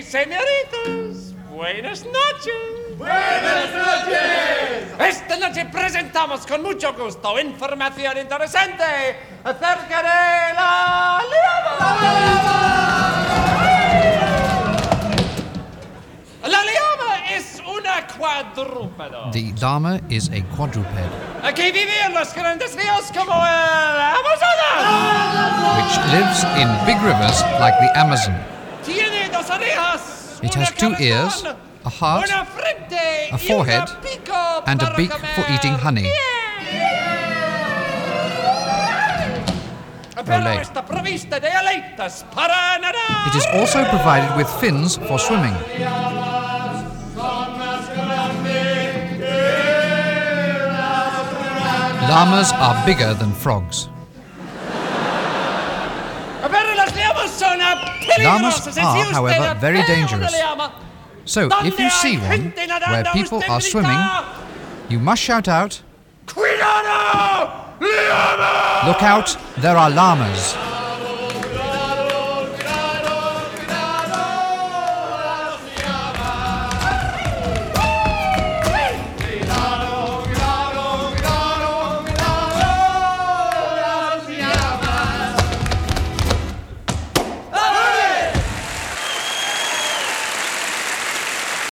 señoritos, buenas noches. ¡Buenas noches! Esta noche presentamos con mucho gusto información interesante acerca de la llama. La llama es una cuadrúpedo. The llama is a quadruped, Aquí vive en los grandes ríos como el Amazonas. which lives in big rivers like the Amazon. Tiene dos orejas. It una has two ears, cabezón, a heart, una frente a y forehead, un pico and a para beak comer for eating honey. miel. Pero Olé. está provista de aletas para nadar. It is also provided with fins for swimming. Llamas are bigger than frogs. Pero las llamas son Llamas peligrosas. are, Si usted however, very ve una dangerous. llama So, if you see one where people are swimming, you must shout out, ¡Cuidado! ¡Llama! "Look out, there are llamas!"